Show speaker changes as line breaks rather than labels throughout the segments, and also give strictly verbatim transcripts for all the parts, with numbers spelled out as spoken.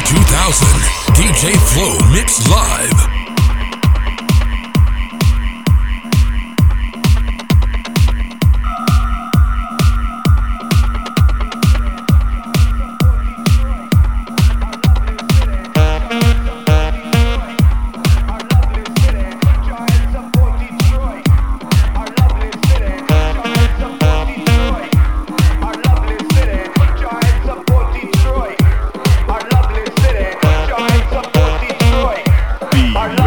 two thousand. D J Flow Mix Live.
Our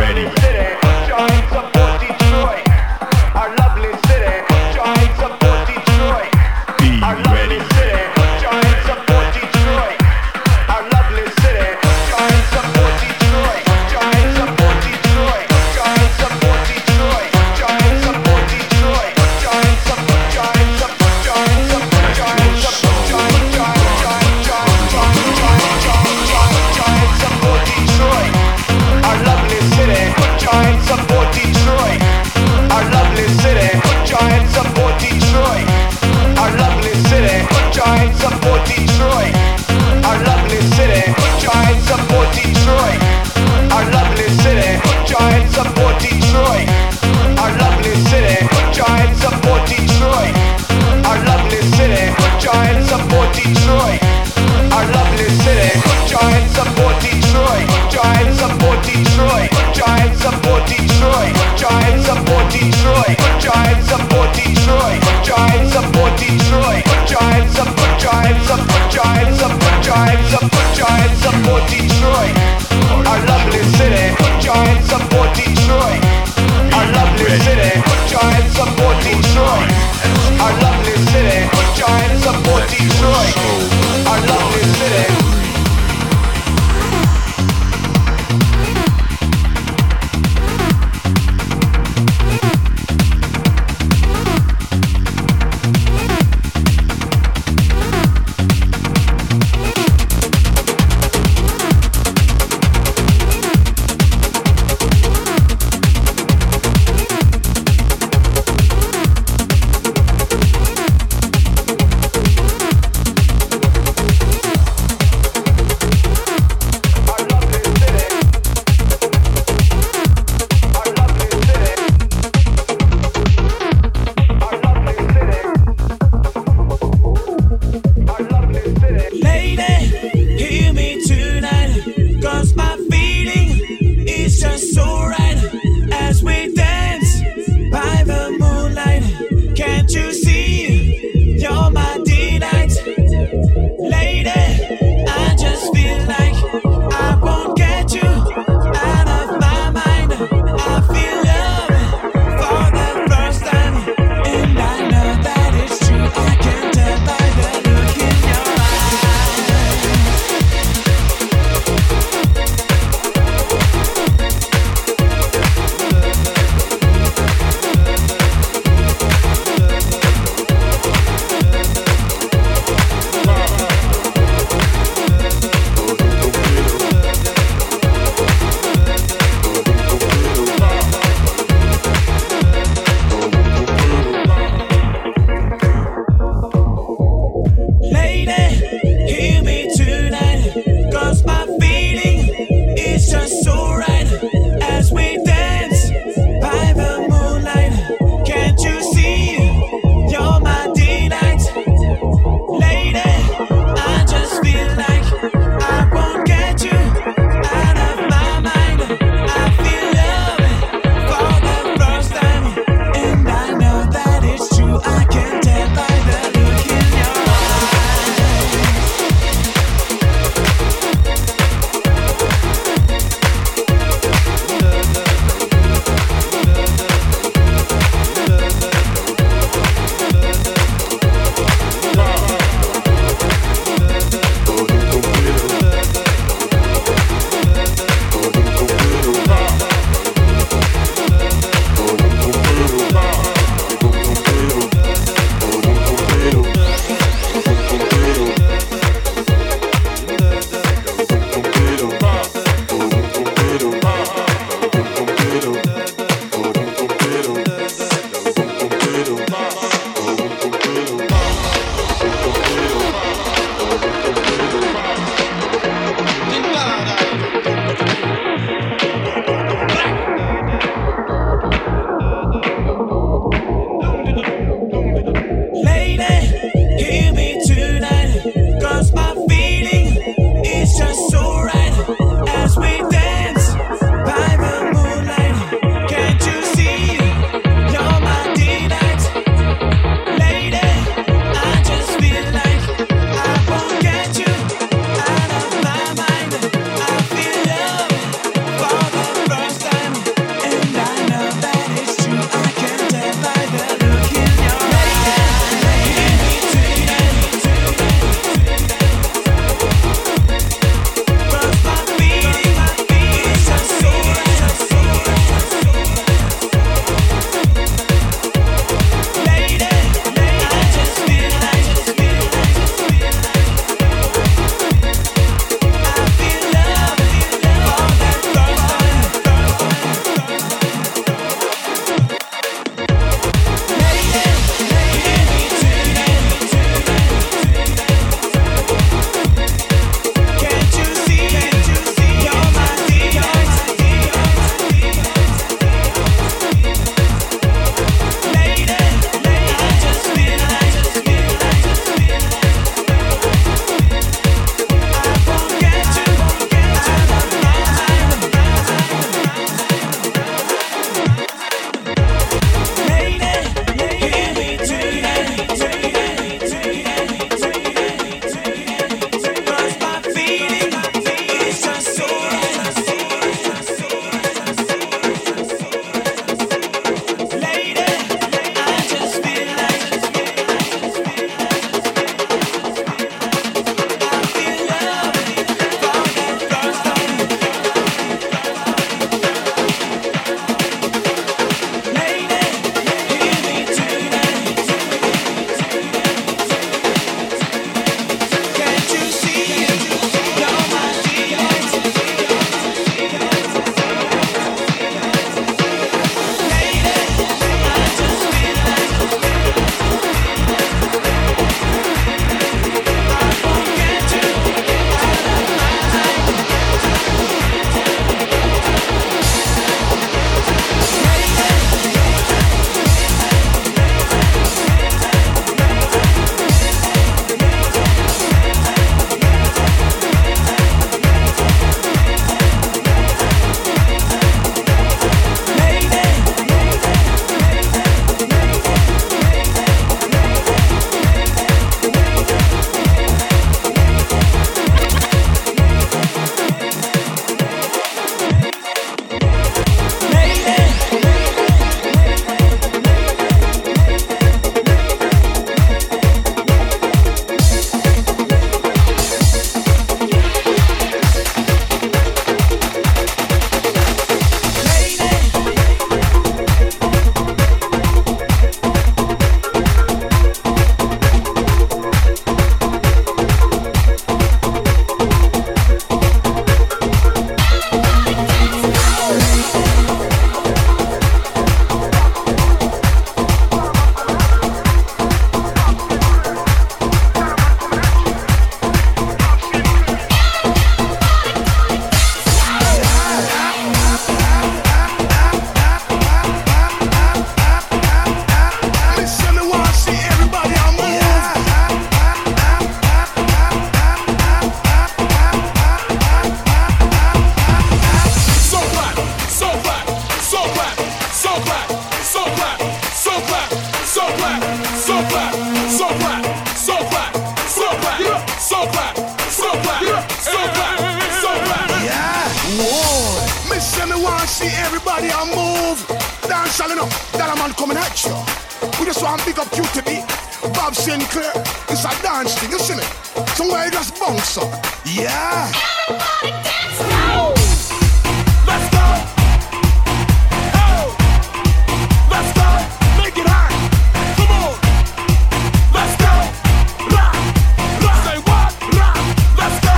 see everybody a move. Dance all enough, that a man coming at you. We just want to pick up Q T B, Bob Sinclair. It's a dance thing, you see me? Somewhere you just bounce up. Yeah.
Everybody dance now.
Let's go. Oh. Let's go. Make it hot. Come on. Let's go. Rock. Rock. Say what? Rock. Let's go.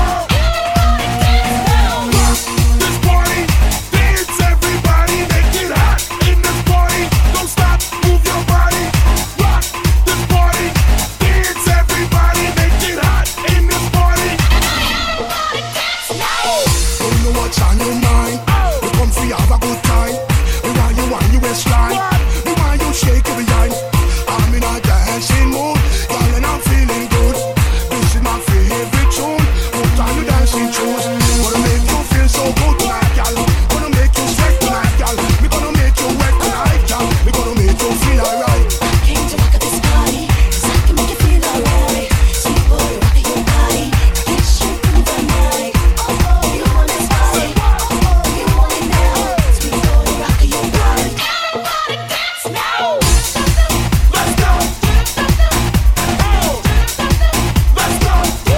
Rock. This party. Dance everybody. Make it hot. In this party. Don't stop. Move your body. Rock. This party. Dance everybody. Make it hot. In this party.
Everybody dance now.
Don't know what's on your mind. We come for you, have a good time. We want you on your waistline. We want you shake your behind. I'm in a dancing mood, girl, and I'm feeling good. This is my favorite tune. Put on your dancing shoes. Gonna make you feel so good tonight, girl. Gonna make you sweat tonight, girl. We gonna make you wet tonight, girl. We gonna make you feel alright.
I came to rock at this party, 'cause I can make you feel alright. Sweet boy, rock your body, get straight through the night. Oh, oh, you want this body, oh, oh, you want it now. Sweet boy, rock your body. Everybody dance now.
Let's go. Oh. Let's go.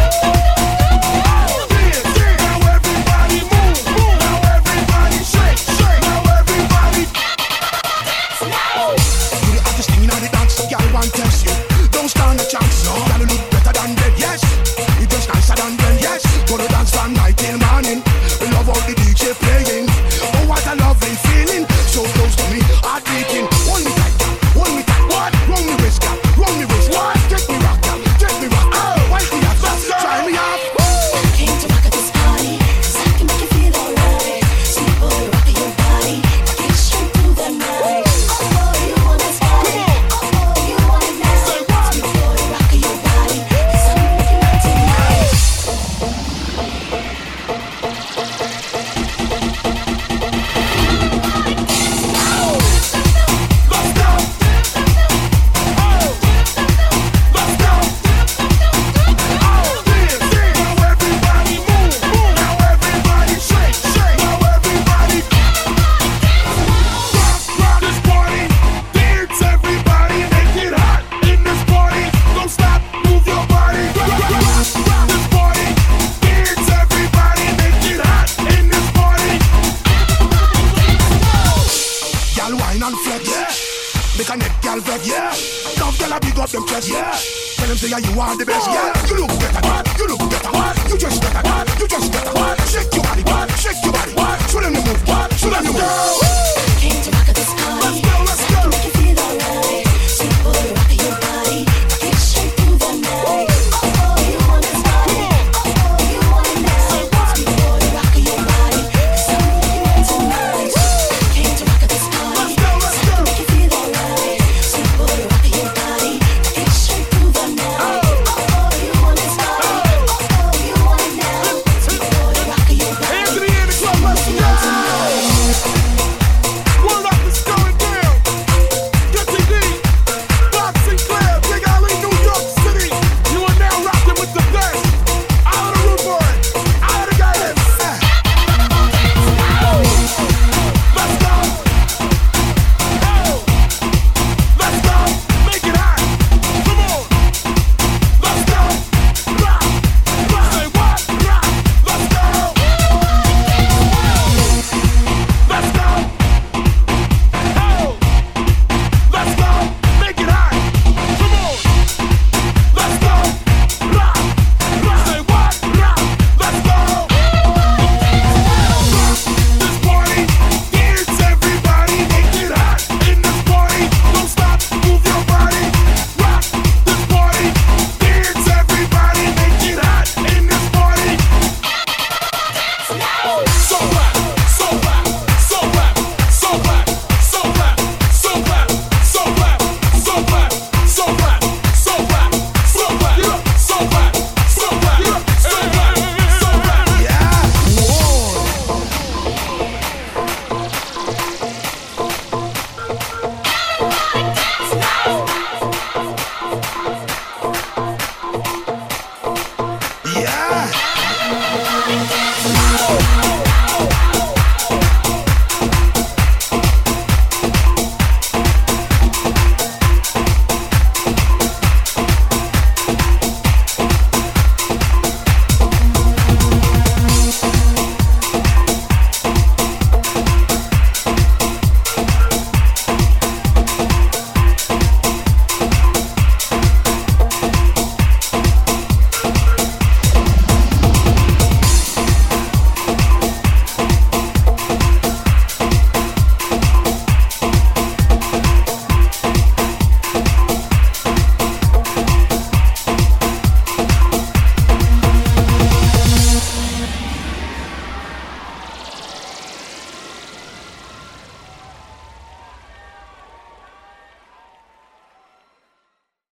Dance, dance. Now everybody move, move. Now everybody shake, shake. Now everybody.
Now.
You the hottest thing in the dance, girl, want test you. Don't stand a chance, no. Girl, you look better than them, yes. You just nicer than them, yes. Gonna dance from night till morning. We love all the D J playing. Oh, what a lovely feeling. So close to me, heart beating. Hold me tight, girl. Hold me tight. What? Run me wrist, girl. Run me wrist. What? Take me rock, girl. Take me rock. Oh, wipe me off. Try me off.
I came to rock at this party, 'cause I can make you feel alright. Sweet boy, rock your body, get straight through the night. Oh, oh, you want this body, oh, oh, you want it now.
Say what?
Sweet boy, rock your body, 'cause I'm making it tonight.
Let's go. Oh. Let's go. Oh, dance, dance. Now everybody move, move. Now everybody shake, shake. Now everybody rock, rock this party. Dance everybody, make it hot in this party. Don't stop, move your body. Rock, rock, rock, rock this party. Dance everybody, make it hot in this party. Y'all wine and flex, yeah. Make a neck gal vex, yeah. Love gal a big up them chest, yeah. Tell them say yeah, you are the best, yeah. You look better, what? You look better, what? You just